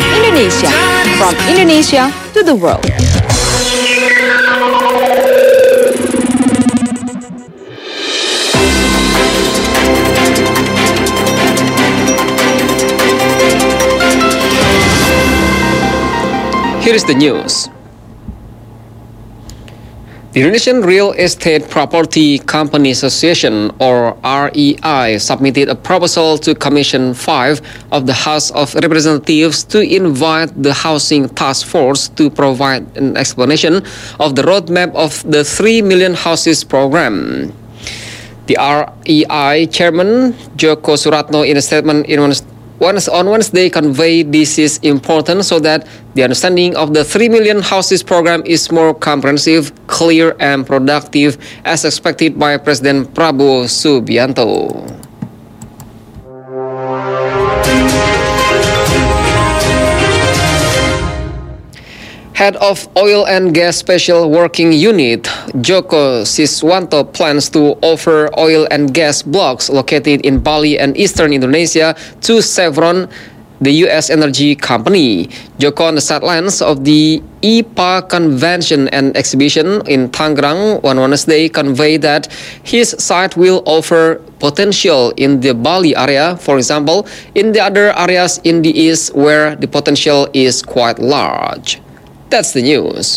Indonesia. From Indonesia to the world. Here is the news. The Indonesian Real Estate Property Company Association, or REI, submitted a proposal to Commission 5 of the House of Representatives to invite the Housing Task Force to provide an explanation of the roadmap of the 3 million houses program. The REI chairman, Joko Suratno, in a statement on Wednesday conveyed this is important so that the understanding of the 3 million houses program is more comprehensive, clear, and productive as expected by President Prabowo Subianto. Head of Oil and Gas Special Working Unit, Joko Siswanto, plans to offer oil and gas blocks located in Bali and eastern Indonesia to Chevron, the U.S. energy company. Joko, on the sidelines of the IPA Convention and Exhibition in Tangerang on Wednesday, conveyed that his site will offer potential in the Bali area, for example, in the other areas in the east where the potential is quite large. That's the news.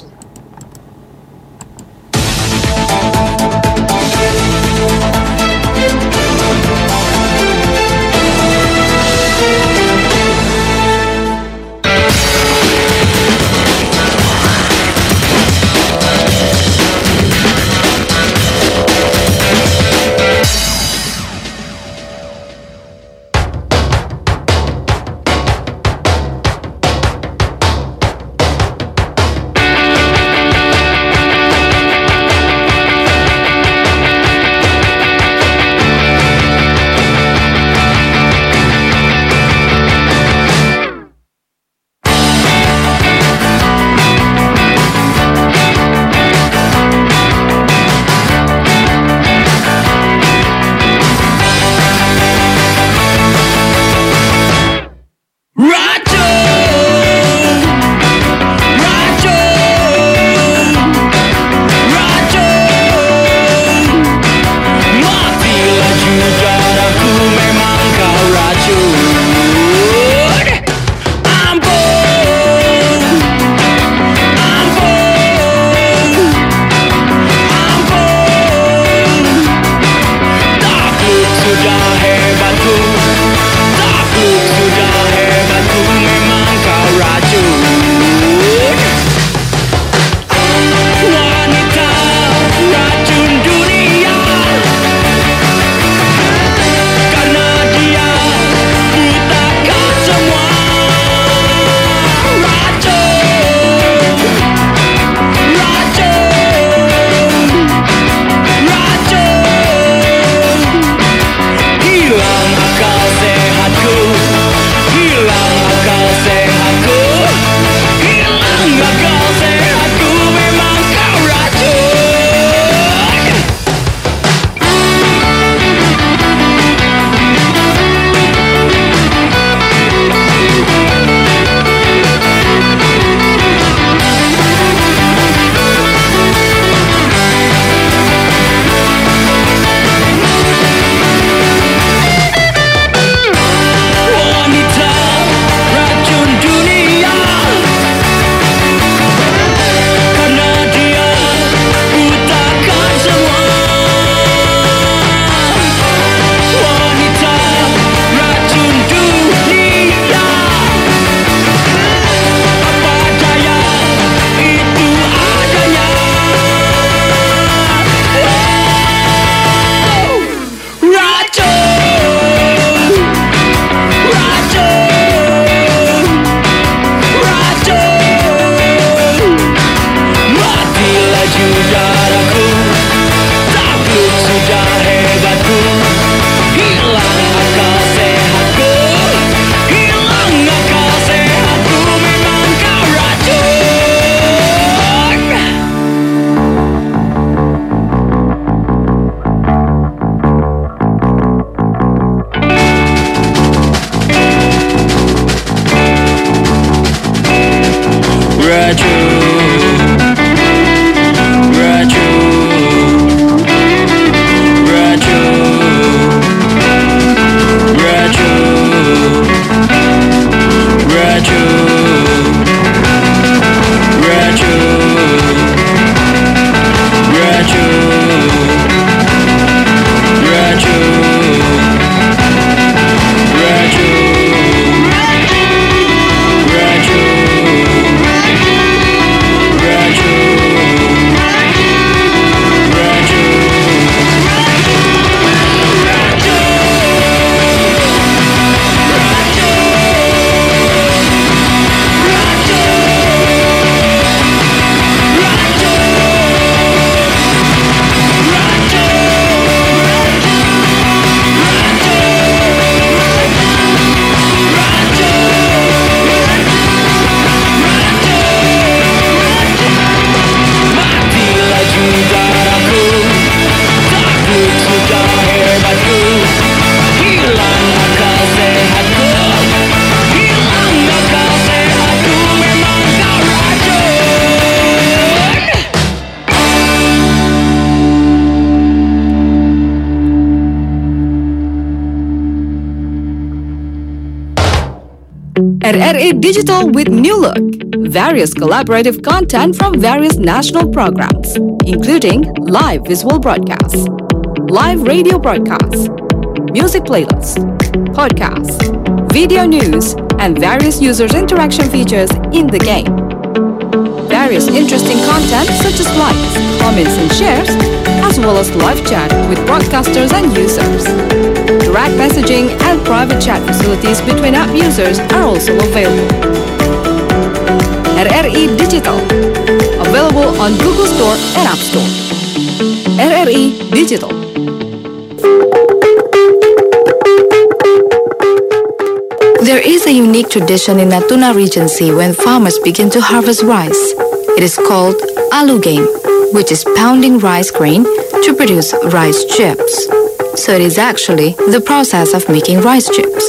RRA Digital with new look. Various collaborative content from various national programs, including live visual broadcasts, live radio broadcasts, music playlists, podcasts, video news, and various users' interaction features in the game. Various interesting content such as likes, comments, and shares, as well as live chat with broadcasters and users. Direct messaging and private chat facilities between app users are also available. RRI Digital, available on Google Store and App Store. RRI Digital. There is a unique tradition in Natuna Regency when farmers begin to harvest rice. It is called alu game, which is pounding rice grain to produce rice chips. So it is actually the process of making rice chips.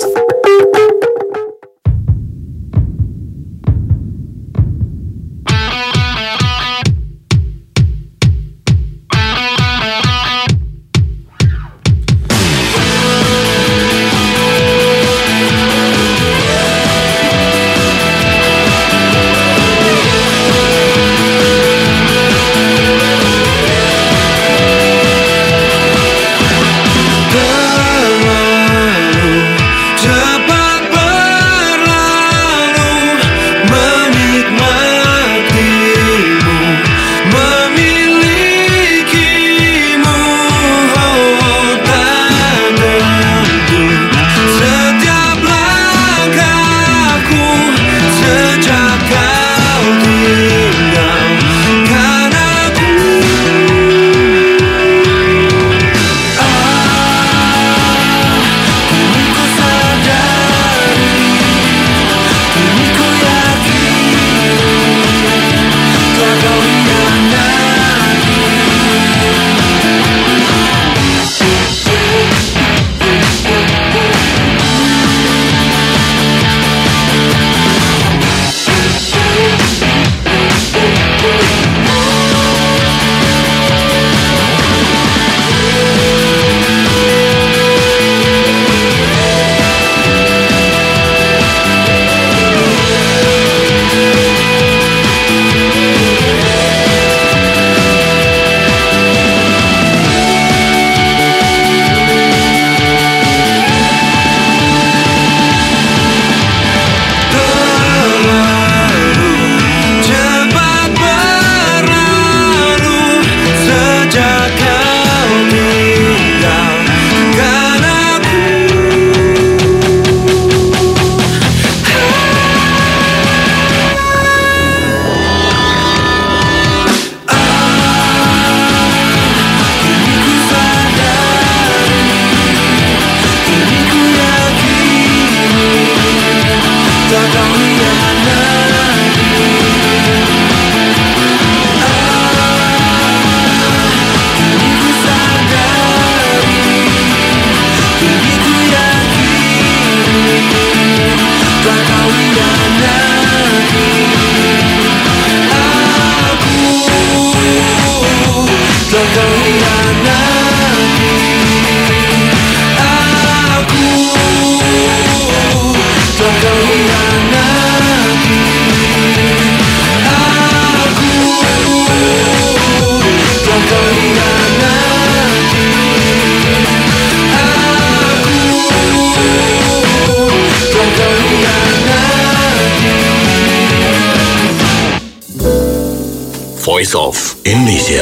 Voice of Indonesia.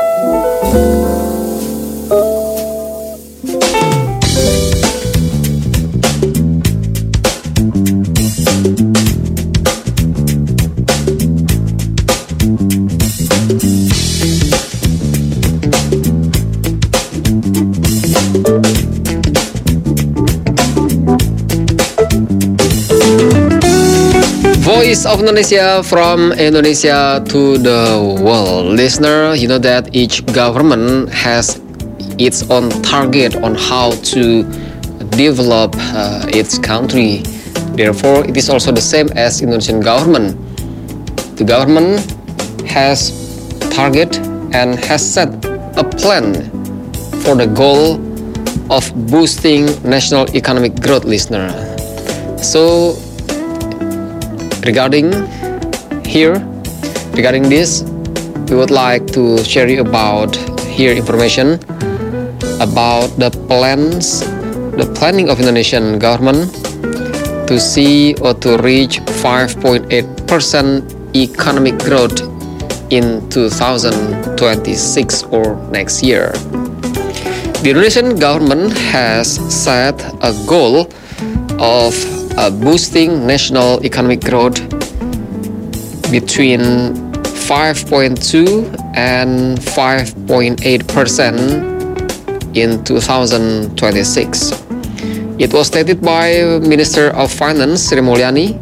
Voice of Indonesia from Indonesia to the world. Listener, you know that each government has its own target on how to develop its country. Therefore, it is also the same as Indonesian government. The government has target and has set a plan for the goal of boosting national economic growth, listener. So, Regarding this, we would like to share you about information about the planning of Indonesian government to see or to reach 5.8% economic growth in 2026 or next year. The Indonesian government has set a goal of boosting national economic growth between 5.2 and 5.8% in 2026. It was stated by Minister of Finance Sri Mulyani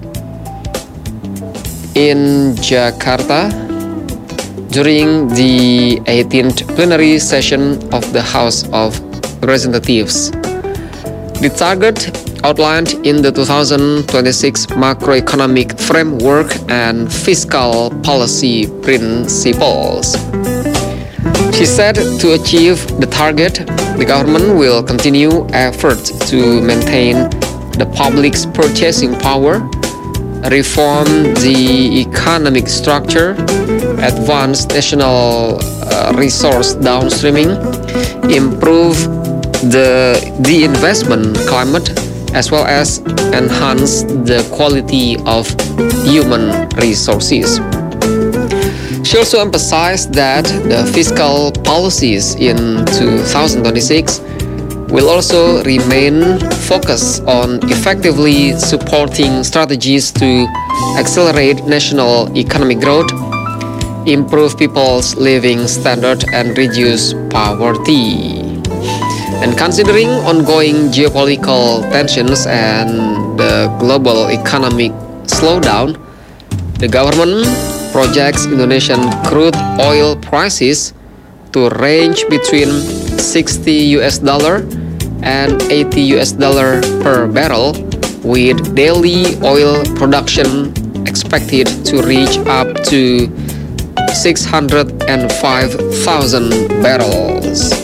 in Jakarta during the 18th plenary session of the House of Representatives. The target outlined in the 2026 macroeconomic framework and fiscal policy principles. She said to achieve the target, the government will continue efforts to maintain the public's purchasing power, reform the economic structure, advance national resource downstreaming, improve the investment climate, as well as enhance the quality of human resources. She also emphasized that the fiscal policies in 2026 will also remain focused on effectively supporting strategies to accelerate national economic growth, improve people's living standard, and reduce poverty. And considering ongoing geopolitical tensions and the global economic slowdown, the government projects Indonesian crude oil prices to range between $60 and $80 per barrel, with daily oil production expected to reach up to 605,000 barrels.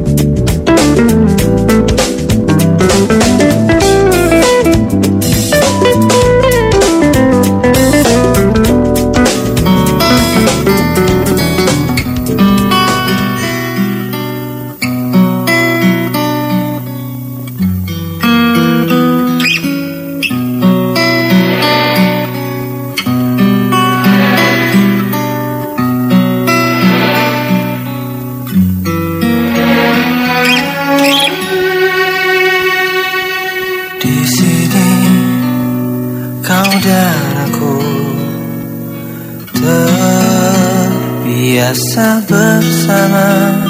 Terbiasa bersama,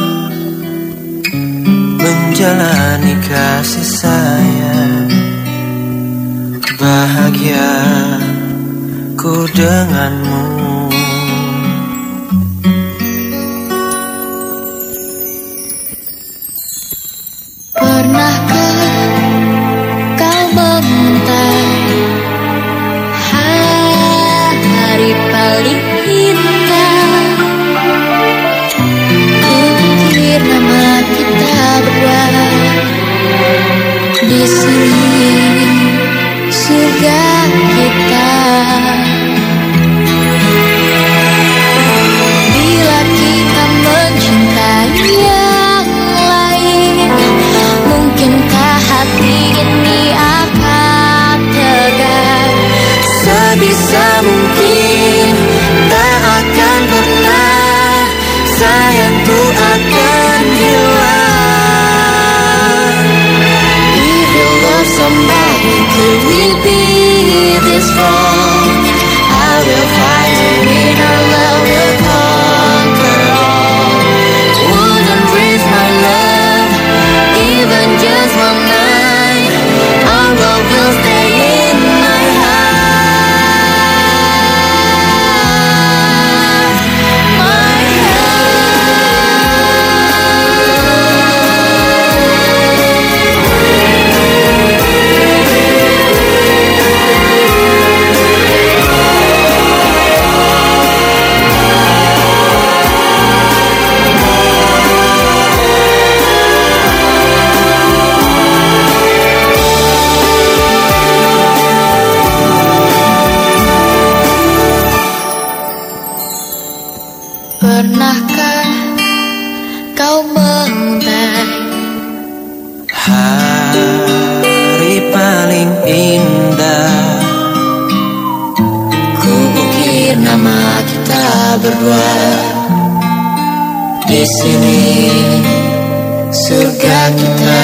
menjalani kasih sayang, bahagia ku denganmu. Pernahkah kau mengintai hari paling indah? Kukir nama kita berdua di sini, surga kita. Bila kita mencintai yang lain, mungkinkah hati ini akan tegar? Sebisa mungkin tak akan pernah sayangku akan hilang. If you love somebody, could we be this strong? I will fight to win, our love will conquer all. Wouldn't risk my love, even just one night. Our love will stay in my heart. berdua di sini surga kita.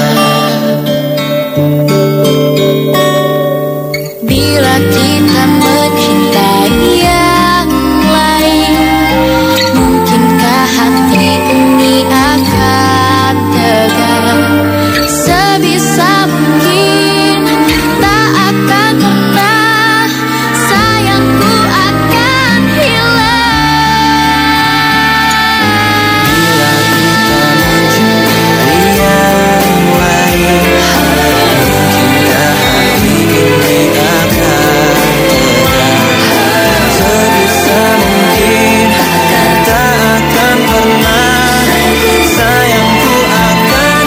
Bila kita mencintai yang lain, mungkinkah hati ini akan tegar? Sebisa mungkin tak akan pernah sayangku akan hilang. Bila kita mencintai yang lain, mungkinkah hati ini akan tegar? Sebisa mungkin tak akan pernah sayangku akan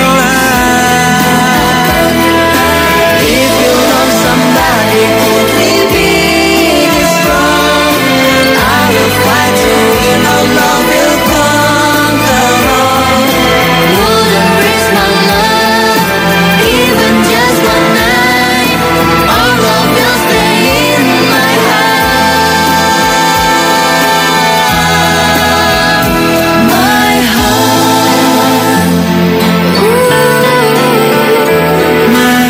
hilang. If you love somebody, could it be this wrong? I will fight to win, our love will conquer all. Wouldn't risk my love, even just one night. Our love will stay in my heart. My heart. My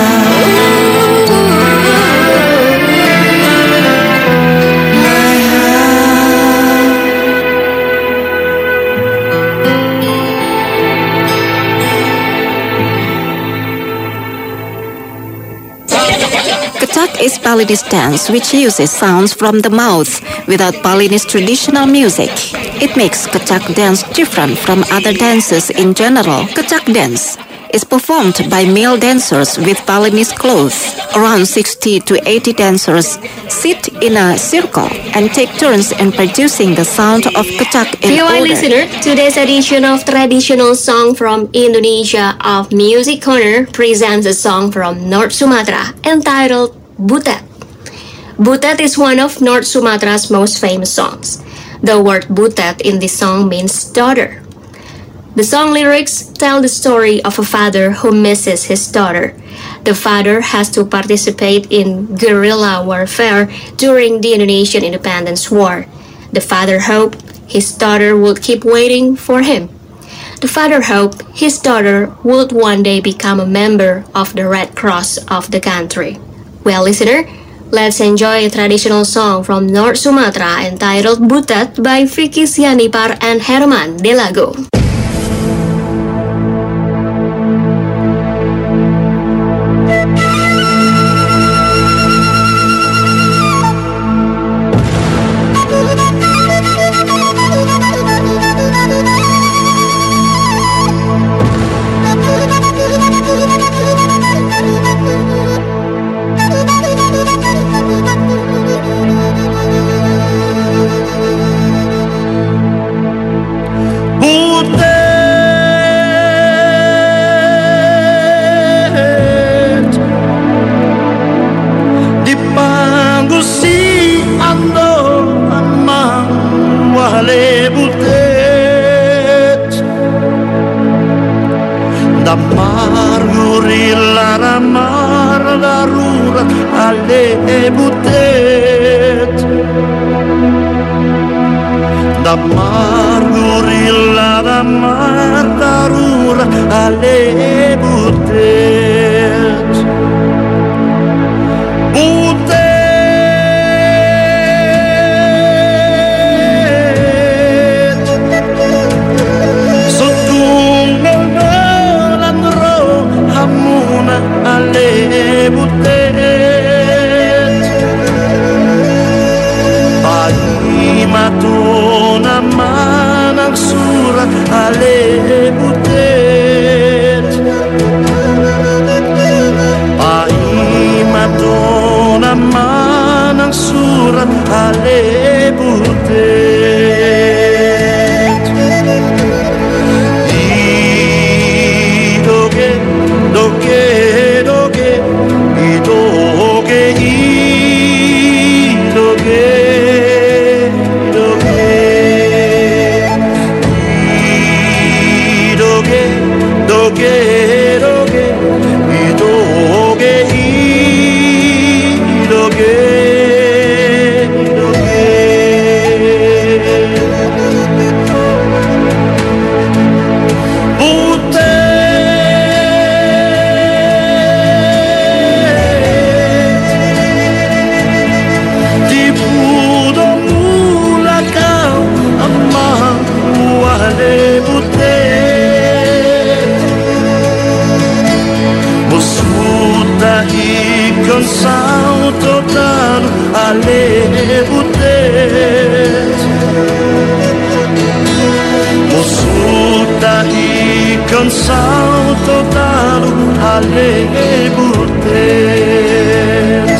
Kecak is Balinese dance which uses sounds from the mouth without Balinese traditional music. It makes Kecak dance different from other dances in general. Kecak dance is performed by male dancers with Balinese clothes. Around 60 to 80 dancers sit in a circle and take turns in producing the sound of Kecak in Dear order. listener, today's edition of Traditional Song from Indonesia of Music Corner presents a song from North Sumatra entitled Butet. Butet is one of North Sumatra's most famous songs. The word Butet in this song means daughter. The song lyrics tell the story of a father who misses his daughter. The father has to participate in guerrilla warfare during the Indonesian Independence War. The father hoped his daughter would keep waiting for him. The father hoped his daughter would one day become a member of the Red Cross of the country. Well, listener, let's enjoy a traditional song from North Sumatra entitled Butet by Vicky Sianipar and Herman Delago. Butet dipanggul si ando amang wale butet damar gurila ramar darurat ale butet damar gurila ramar darurat ale butet butet setunggal melan ro hamuna ale butet pagi matuna manang surat ale butet pagi matuna manang surat ale butet idoge doge doge idoge idoge idoge doge doge idoge idoge idoge butet Musuta ikan salto talu ale butet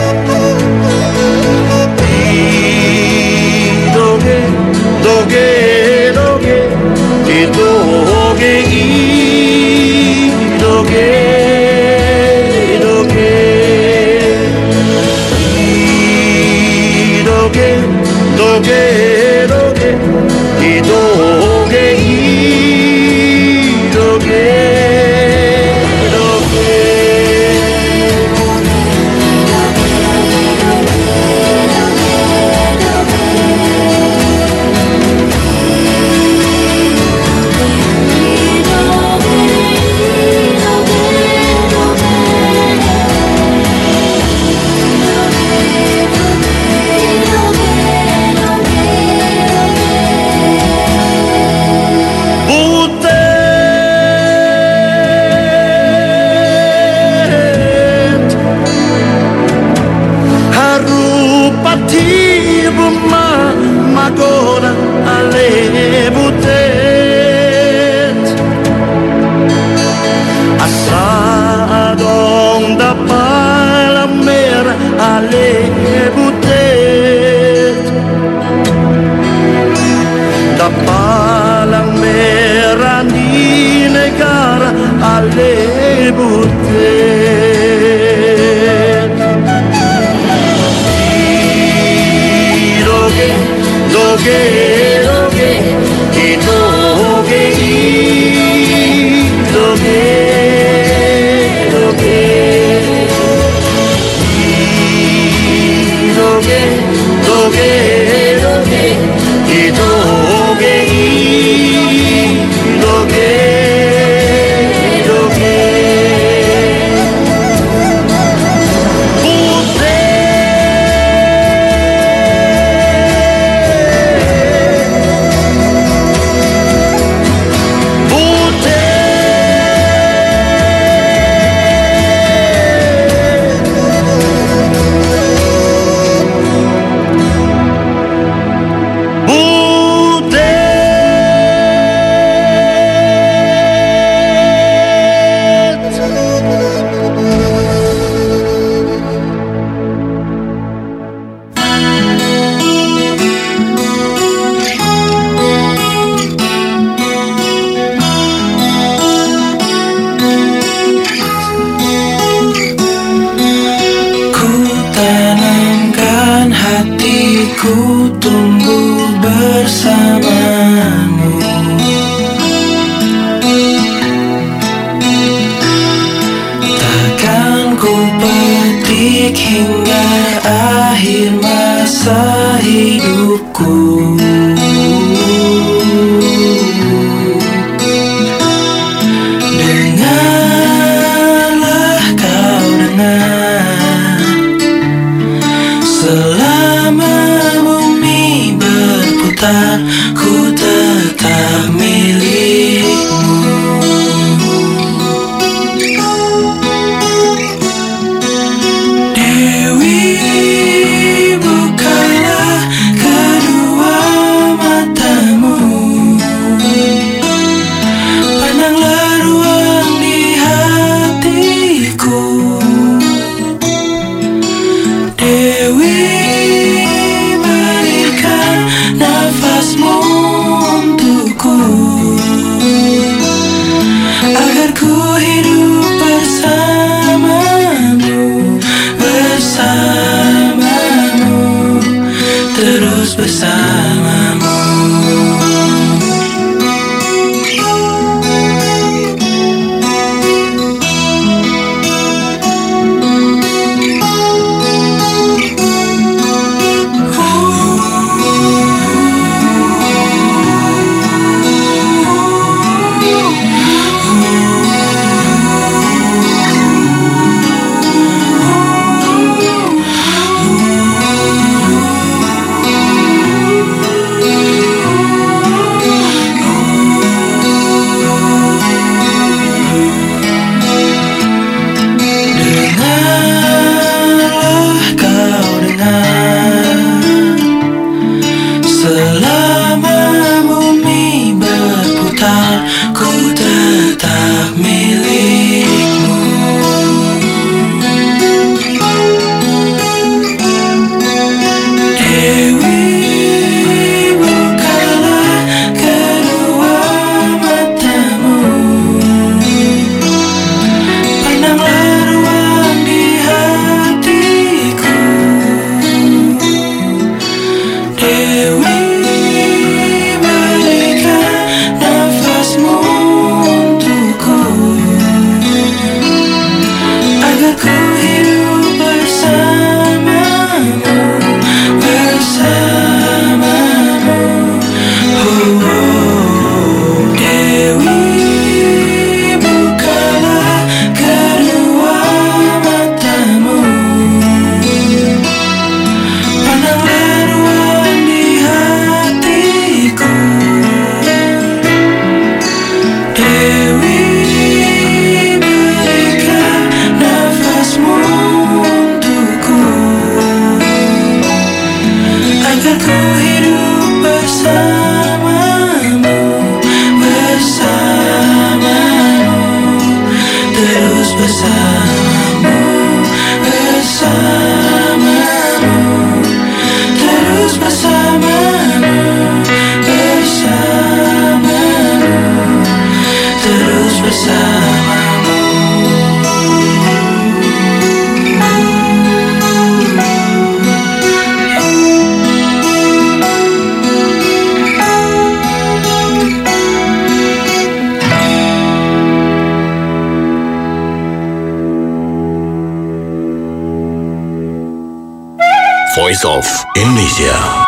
Doge, doge, doge Doge, doge, doge Doge, doge, doge Doge, doge, Magona ale butet Asadong da palamera ale butet Da palamera di negara ale butet Doge, doge, doge, doge, doge, doge, doge, doge, doge, doge, doge. Ku tumbuh bersamamu Takkan ku petik hingga akhir masa hidupku Dengarlah kau dengar Selama bumi berputar Ku tetap milikmu Dewi, bukalah kedua matamu Pandanglah ruang di hatiku Dewi, berikan nafasmu untukku Agar ku hidup bersamamu Bersamamu Terus bersamamu Voice of Indonesia.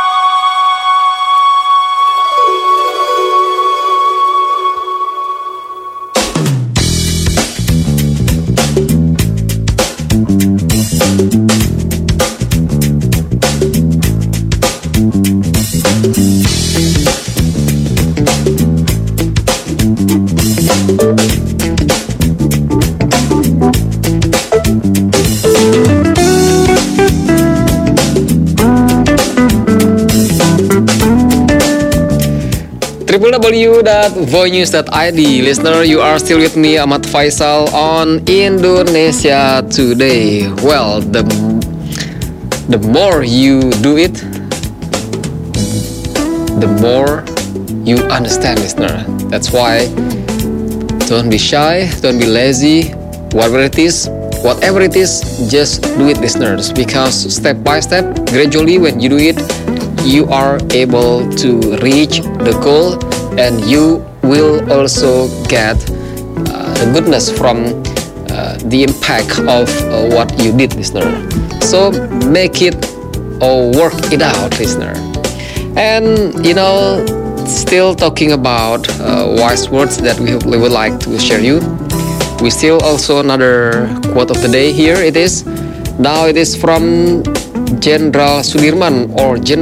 www.voinews.id. Listener, you are still with me, Ahmad Faisal, on Indonesia Today. Well, the more you do it, the more you understand, listener. That's why don't be shy, don't be lazy, whatever it is, just do it, listeners. Because step by step, gradually when you do it, you are able to reach the goal, and you will also get the goodness from the impact of what you did, listener. So make it or work it out, listener. And still talking about wise words that we would like to share you. We still also another quote of the day here. It is from General Sudirman.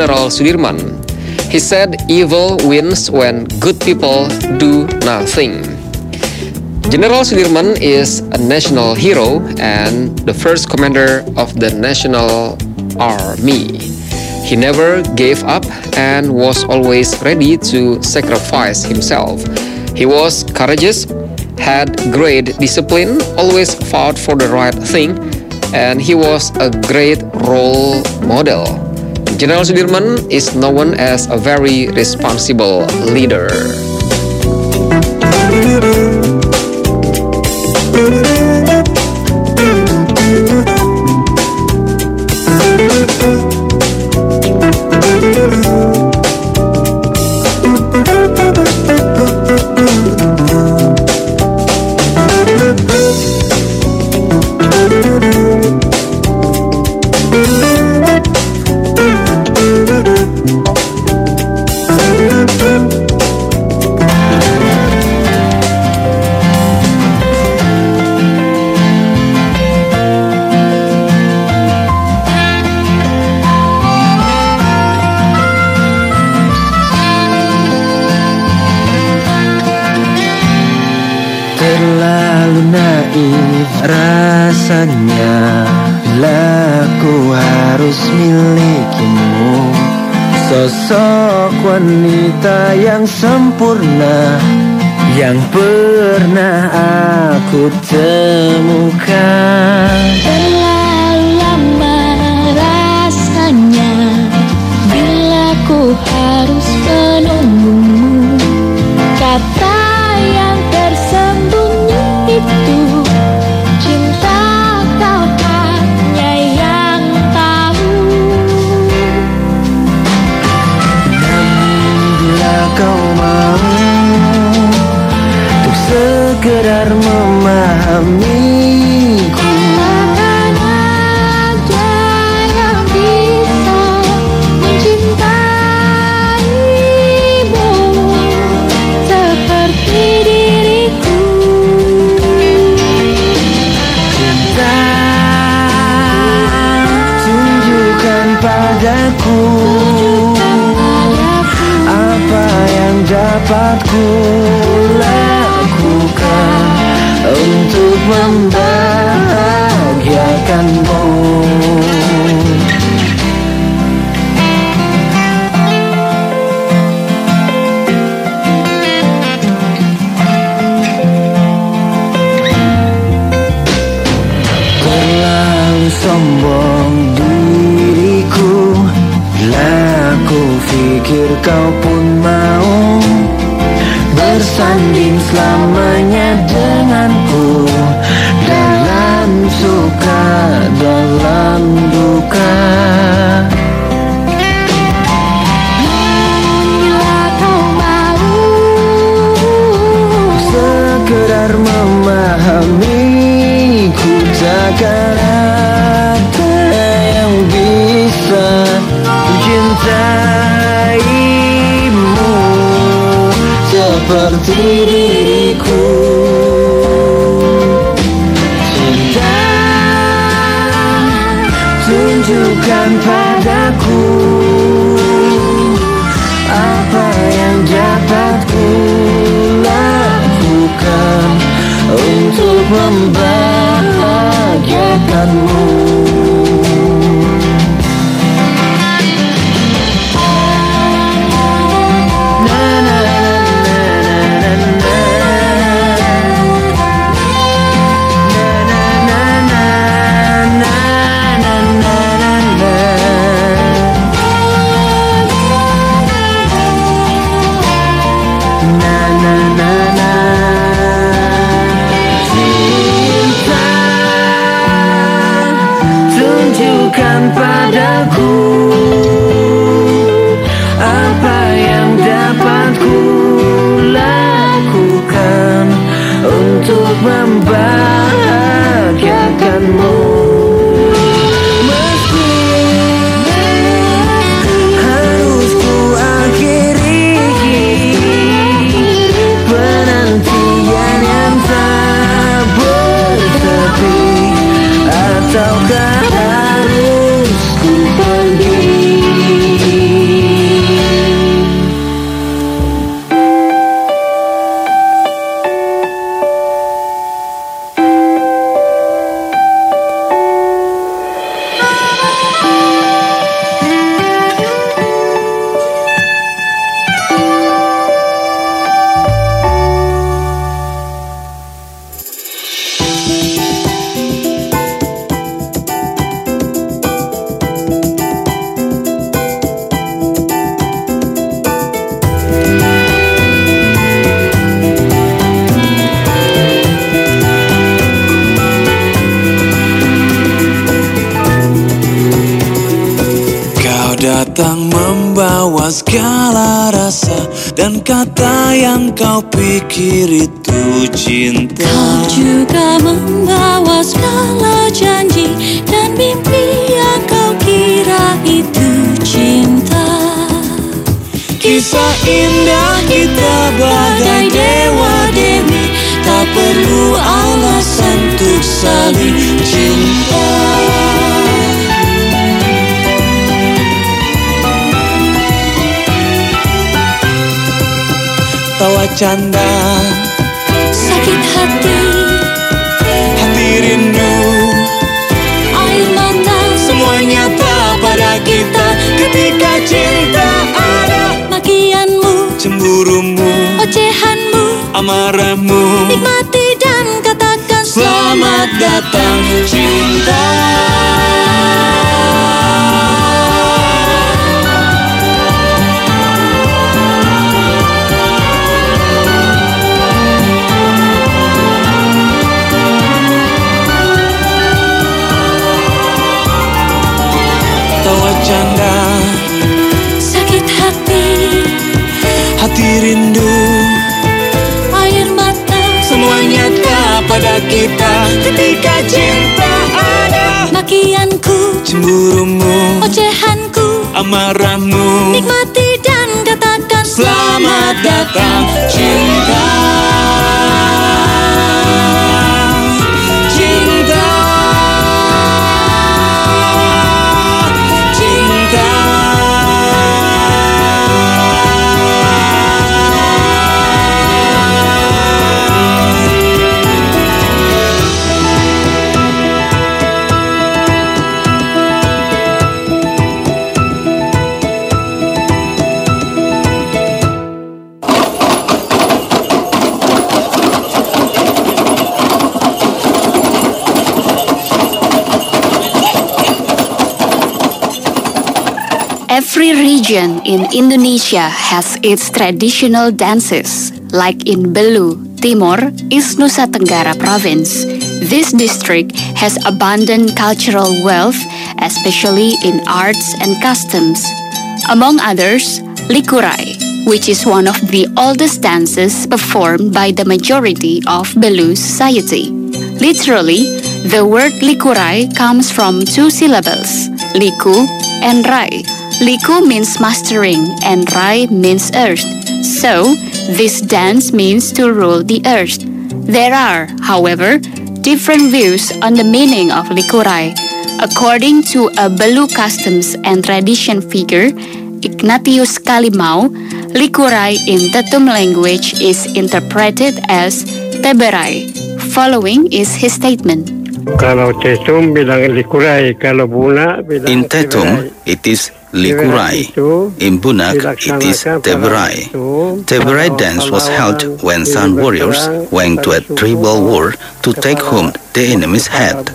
He said, "Evil wins when good people do nothing." General Sudirman is a national hero and the first commander of the National Army. He never gave up and was always ready to sacrifice himself. He was courageous, had great discipline, always fought for the right thing, and he was a great role model. General Sudirman is known as a very responsible leader. Terlalu naif rasanya bila ku harus milikimu, sosok wanita yang sempurna yang pernah aku temukan. Terlalu lama rasanya bila ku harus menunggumu, kata yang tersembunyi itu cinta kau hanya yang tahu. Namun bila kau mau untuk sekedar memahamiku, katakan aja yang bisa mencintaimu seperti diriku. cinta tunjukkan padaku apa yang dapat ku lakukan untuk membahagiakanmu. Terlalu sombong diriku bila ku pikir kau pun mau bersanding selamanya denganku, dalam suka, dalam duka. Bila kau mau Sekedar memahamiku, takkan ada yang bisa seperti diriku. Cinta, tunjukkan padaku apa yang dapat ku lakukan untuk membahagiakanmu. Tunjukkan padaku apa yang dapat ku lakukan untuk membahagiakanmu. Meski harus ku akhiri penantian yang tak bertepi, ataukah harus ku pergi? Datang membawa segala rasa dan kata yang kau pikir itu cinta. Kau juga membawa segala janji dan mimpi yang kau kira itu cinta. Kisah indah kita bagai dewa dewi, tak perlu alasan untuk saling cinta. Tawa canda, sakit hati, hati rindu, air mata, semua nyata pada kita ketika cinta ada. Makianmu, cemburumu, ocehanmu, amarahmu, nikmati dan katakan selamat datang cinta. Canda, sakit hati, hati rindu, air mata, semua nyata pada kita ketika cinta ada. Makianku, cemburumu, ocehanku, amarahmu, nikmati dan katakan selamat datang cinta. Every region in Indonesia has its traditional dances. Like in Belu, Timor, East Nusa Tenggara Province. This district has abundant cultural wealth, especially in arts and customs. Among others, Likurai, which is one of the oldest dances performed by the majority of Belu society. Literally, the word Likurai comes from two syllables, Liku and Rai. Liku means mastering and Rai means earth. So, This dance means to rule the earth. There are, however, different views on the meaning of likurai. According to a Belu customs and tradition figure, Ignatius Kalimau, likurai in Tetum language is interpreted as teberai. Following is his statement. Kalau Tetum bilang likurai, kalau Buna bilang In Tetum, it is likurai. In Bunak, it is teberai. Teberai dance was held when San warriors went to a tribal war to take home the enemy's head.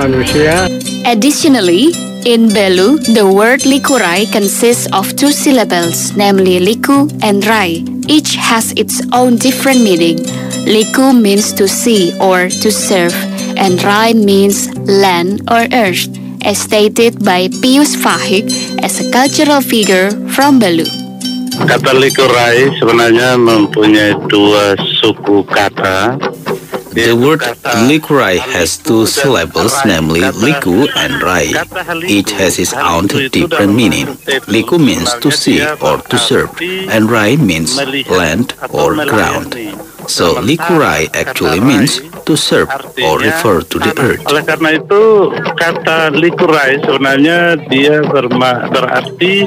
Additionally, in Belu, the word likurai consists of two syllables, namely liku and rai. Each has its own different meaning. Liku means to see or to serve, and rai means land or earth, as stated by Pius Fahik as a cultural figure from Belu. Kata likurai sebenarnya mempunyai dua suku kata. The word likurai has two syllables, namely liku and rai. Each has its own different meaning. Liku means to see or to serve, and rai means land or ground. So likurai actually means to serve or refer to the earth. Oleh karena itu kata likurai sebenarnya dia berarti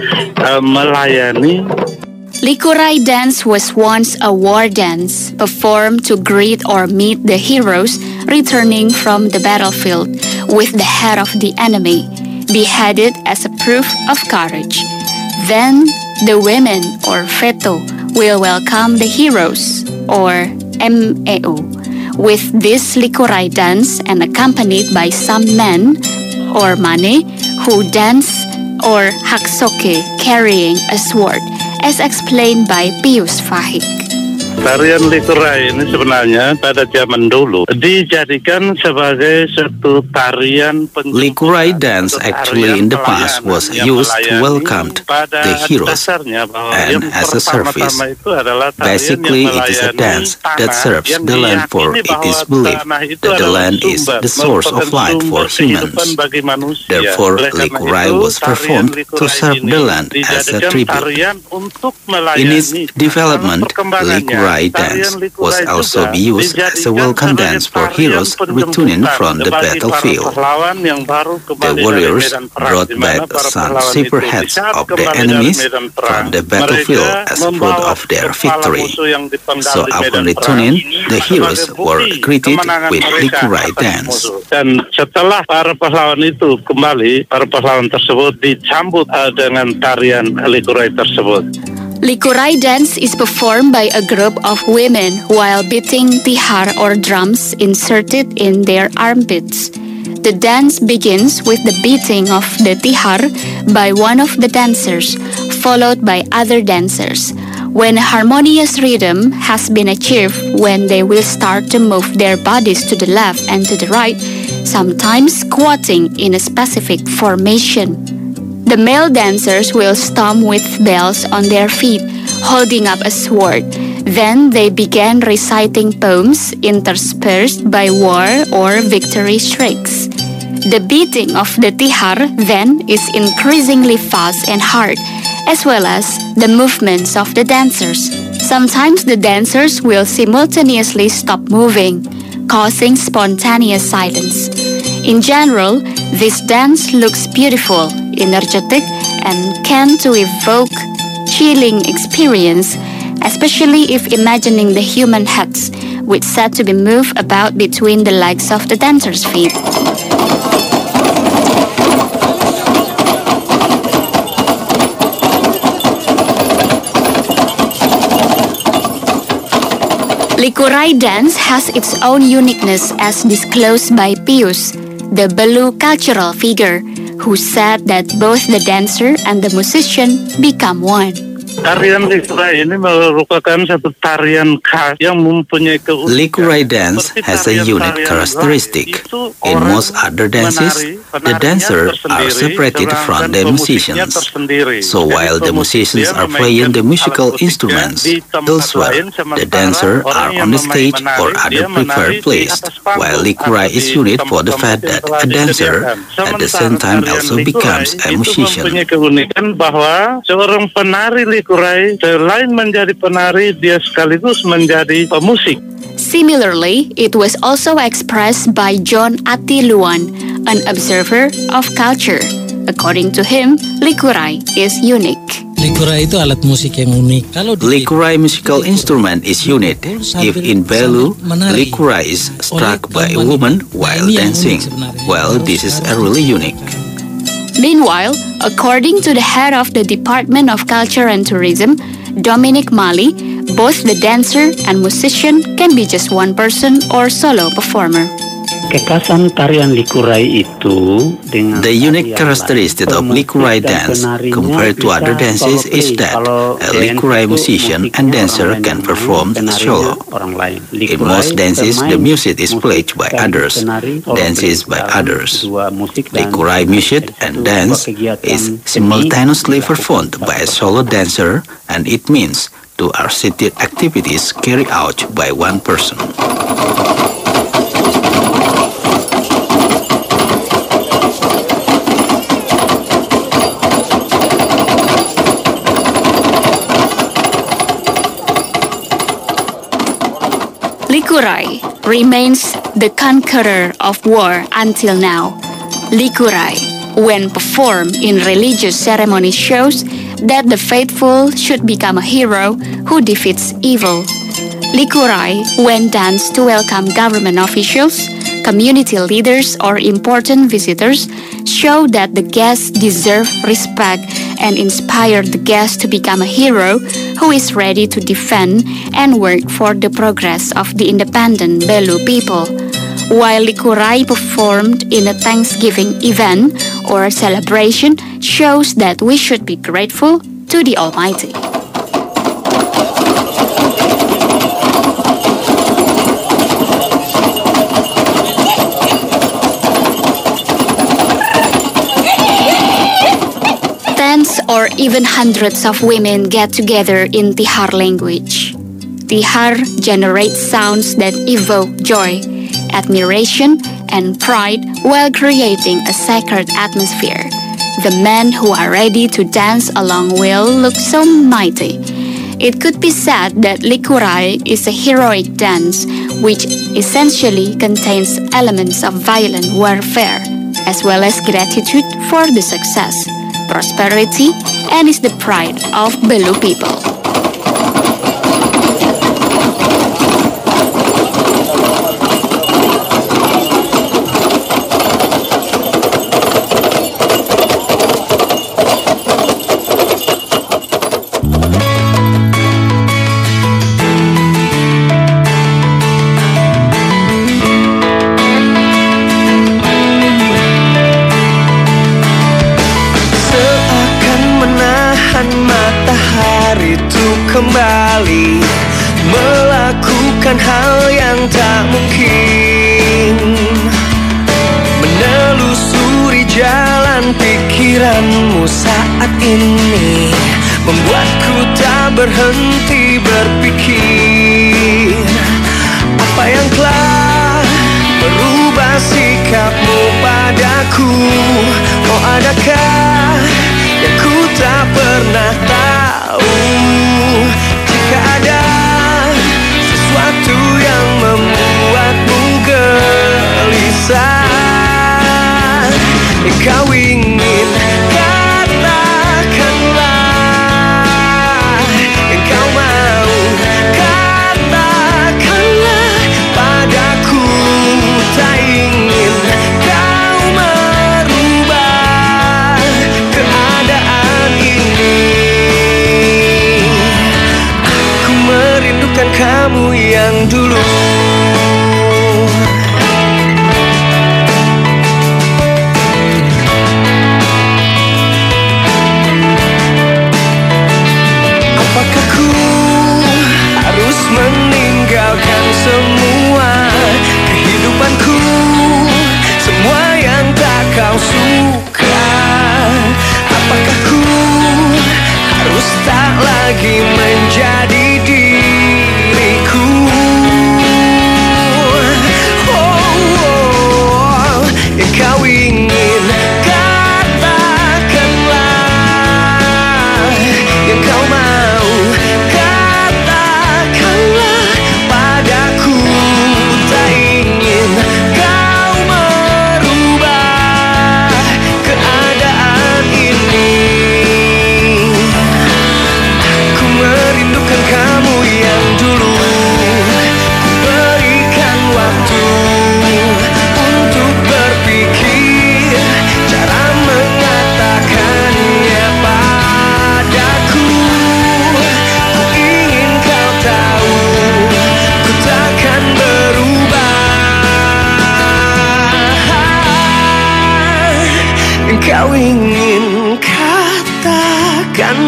melayani. Likurai dance was once a war dance performed to greet or meet the heroes returning from the battlefield with the head of the enemy beheaded as a proof of courage. Then the women or feto will welcome the heroes or MEO with this likurai dance and accompanied by some men or mane who dance or haksoke carrying a sword, as explained by Pius Fahik. Tarian likurai ini sebenarnya pada zaman dulu dijadikan sebagai satu tarian. Likurai dance actually in the past was used to welcome the heroes and as a service. Basically, it is a dance that serves the land, for it is believed that the land is the source of life for humans. Therefore, likurai was performed to serve the land as a tribute. In its development, likurai dance was also used as a welcome dance for heroes returning from the battlefield. The warriors brought back some silver heads of the enemies from the battlefield as proof of their victory. So upon returning, the heroes were greeted with likurai dance. Dan setelah para pahlawan itu kembali, para pahlawan tersebut disambut dengan tarian likurai tersebut. Likurai dance is performed by a group of women while beating tihar or drums inserted in their armpits. The dance begins with the beating of the tihar by one of the dancers, followed by other dancers. When a harmonious rhythm has been achieved, when they will start to move their bodies to the left and to the right, sometimes squatting in a specific formation. The male dancers will stomp with bells on their feet, holding up a sword. Then they began reciting poems interspersed by war or victory shrieks. The beating of the tihar then is increasingly fast and hard, as well as the movements of the dancers. Sometimes the dancers will simultaneously stop moving, causing spontaneous silence. In general, this dance looks beautiful, energetic, and can to evoke chilling experience, especially if imagining the human heads, which said to be moved about between the legs of the dancer's feet. Likurai dance has its own uniqueness as disclosed by Pius, the Belu cultural figure, who said that both the dancer and the musician become one. Tarian likurai ini merupakan satu tarian khas yang mempunyai keunikan. Likurai dance has a unique characteristic. In most other dances, the dancers are separated from the musicians. So while the musicians are playing the musical instruments, elsewhere, the dancers are on the stage or other prepared place, while likurai is unique for the fact that a dancer at the same time also becomes a musician. Mempunyai keunikan bahwa seorang penari Likurai selain menjadi penari, dia sekaligus menjadi pemusik. Similarly, it was also expressed by John Atiluan, an observer of culture. According to him, Likurai is unique. Likurai itu alat musik yang unik. Likurai musical instrument is unique. If in Belu, Likurai is struck by a woman while dancing. Well, this is a really unique. Meanwhile, according to the head of the Department of Culture and Tourism, Dominic Mali, both the dancer and musician can be just one person or solo performer. Kekhasan tarian Likurai itu dengan the unique characteristic of Likurai dance compared to other dances is that a Likurai musician and dancer can perform solo. In most dances, the music is played by others, dances by others. Likurai music and dance is simultaneously performed by a solo dancer, and it means two artistic activities carried out by one person. Likurai remains the conqueror of war until now. Likurai, when performed in religious ceremonies, shows that the faithful should become a hero who defeats evil. Likurai, when danced to welcome government officials, community leaders, or important visitors, show that the guests deserve respect and inspire the guest to become a hero who is ready to defend and work for the progress of the independent Belu people. While Likurai performed in a Thanksgiving event or celebration shows that we should be grateful to the Almighty. Tens or even hundreds of women get together in Tihar language. Tihar generates sounds that evoke joy, admiration, and pride while creating a sacred atmosphere. The men who are ready to dance along will look so mighty. It could be said that Likurai is a heroic dance which essentially contains elements of violent warfare, as well as gratitude for the success, prosperity, and is the pride of Belu people. Kembali melakukan hal yang tak mungkin, menelusuri jalan pikiranmu saat ini, membuatku tak berhenti berpikir. Apa yang telah berubah sikapmu padaku? Oh, adakah yang ku tak pernah tahu? Jika ada sesuatu yang membuatmu gelisah, kau ingin katakanlah, kau mau katakanlah padaku. Tak ingin kau merubah keadaan ini. Merindukan kamu yang dulu. Apakah ku harus meninggalkan semua kehidupanku, semua yang tak kau suka? Apakah ku harus tak lagi menjadi diriku? Yang kau ingin katakanlah, yang kau mau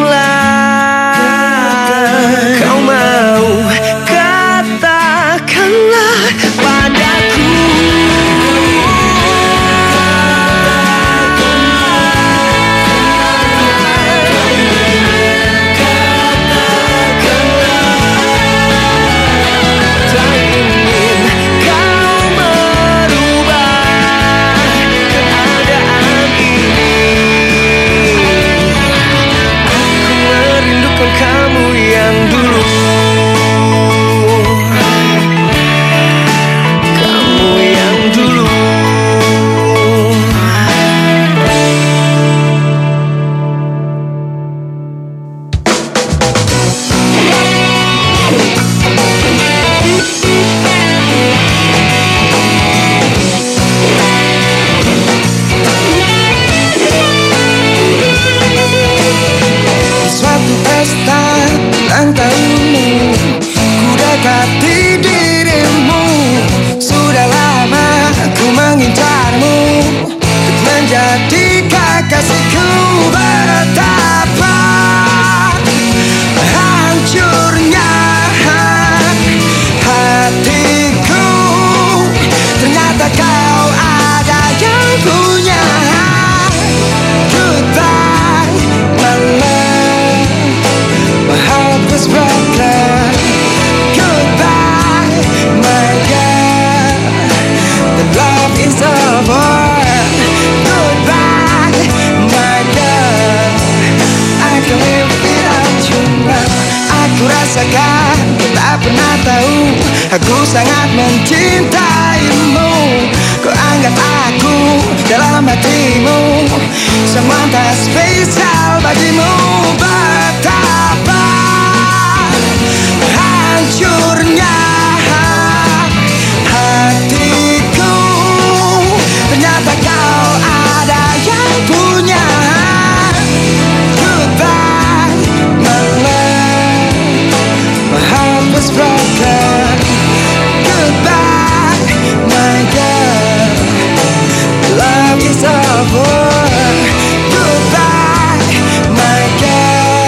kau mau katakanlah padaku. Aku sangat mencintaimu. Kau anggap aku dalam hatimu, semua tak spesial bagimu. Betapa hancurnya hatiku, ternyata kau ada yang punya. Goodbye my love, my heart was broken. Goodbye my girl, love is over. Goodbye my girl.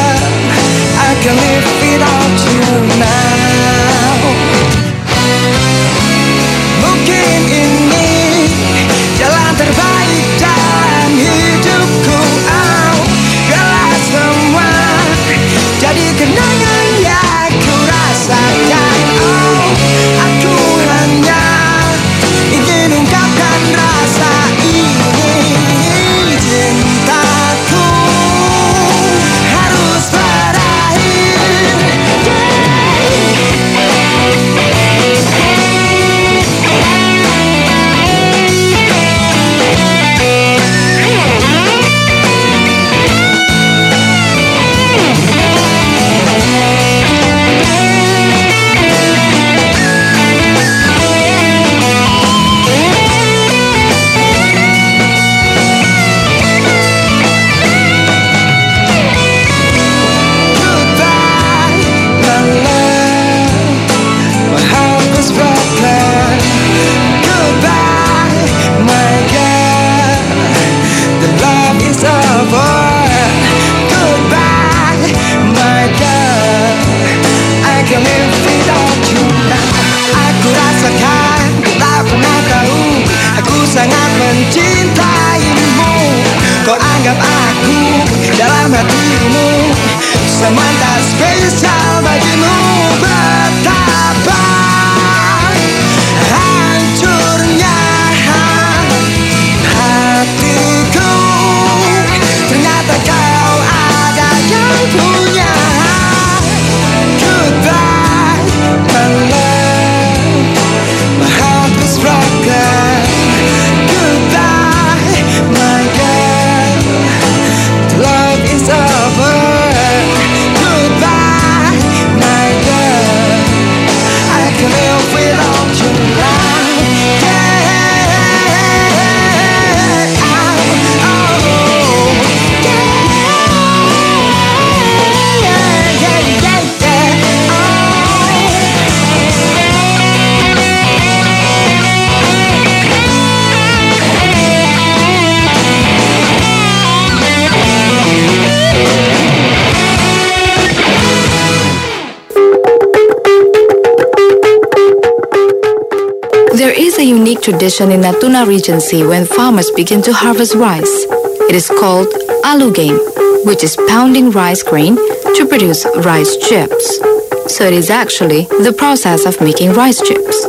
unique tradition in Natuna Regency when farmers begin to harvest rice. It is called alu game, which is pounding rice grain to produce rice chips. So it is actually the process of making rice chips.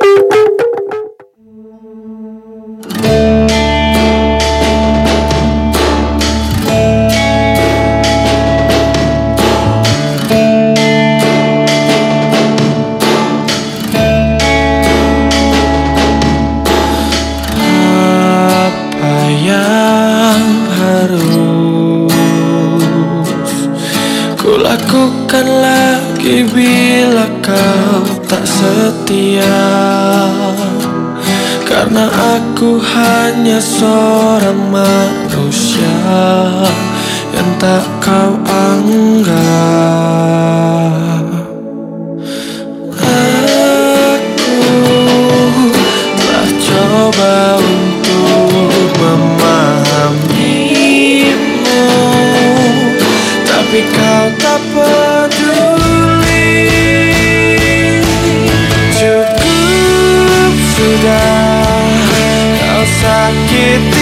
Lakukan lagi bila kau tak setia, karena aku hanya seorang manusia yang tak kau anggap. Aku telah coba untuk memahamimu, tapi kau tak peduli. Cukup sudah, kau sakit